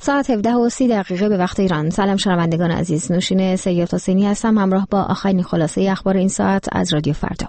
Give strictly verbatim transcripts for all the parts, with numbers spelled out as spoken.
ساعت هفده و سی دقیقه به وقت ایران. سلام شنوندگان عزیز، نوشین سید حسینی هستم همراه با آخرین خلاصه اخبار این ساعت از رادیو فردا.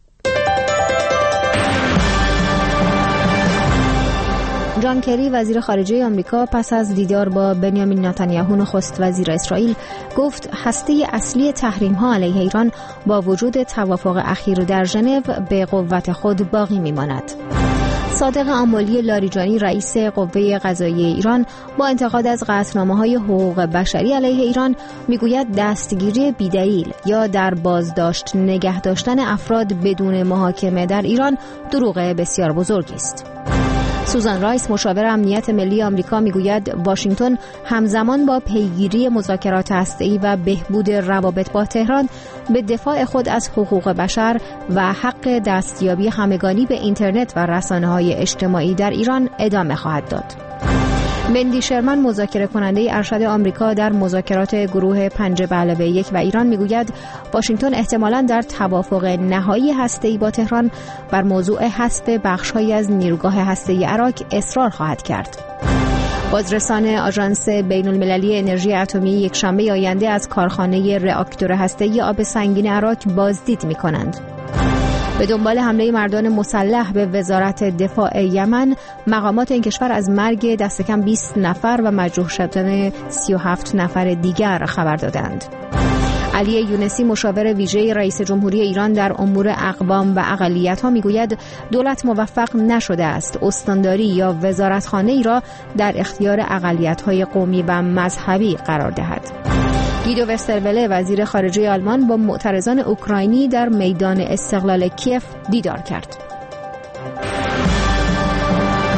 جان کری وزیر خارجه آمریکا پس از دیدار با بنیامین نتانیاهو نخست وزیر اسرائیل گفت هسته اصلی تحریم‌ها علیه ایران با وجود توافق اخیر در ژنو به قوت خود باقی می‌ماند. صادق آملی لاریجانی رئیس قوه قضاییه ایران با انتقاد از قطعنامه‌های حقوق بشری علیه ایران میگوید دستگیری بی‌دلیل یا در بازداشت نگه داشتن افراد بدون محاکمه در ایران دروغ بسیار بزرگی است. سوزان رایس مشاور امنیت ملی آمریکا میگوید واشنگتن همزمان با پیگیری مذاکرات هسته‌ای و بهبود روابط با تهران به دفاع خود از حقوق بشر و حق دستیابی همگانی به اینترنت و رسانه‌های اجتماعی در ایران ادامه خواهد داد. مندی شرمن مذاکره کننده ارشد آمریکا در مذاکرات گروه پنج به علاوه یک و ایران میگوید واشنگتن احتمالاً در توافق نهایی هسته‌ای با تهران بر موضوع حذف بخش‌هایی از نیروگاه هسته‌ای عراق اصرار خواهد کرد. بازرسان آژانس بین‌المللی انرژی اتمی یکشنبه آینده از کارخانه راکتور هسته‌ای آب سنگین عراق بازدید می‌کنند. به دنبال حمله مردان مسلح به وزارت دفاع یمن، مقامات این کشور از مرگ دست کم بیست نفر و مجروح شدن سی و هفت نفر دیگر خبر دادند. علی یونسی مشاور ویژه رئیس جمهوری ایران در امور اقوام و اقلیت‌ها میگوید دولت موفق نشده است استانداری یا وزارتخانه‌ای را در اختیار اقلیت‌های قومی و مذهبی قرار دهد. گیدو وستروله وزیر خارجه آلمان با معترضان اوکراینی در میدان استقلال کیف دیدار کرد.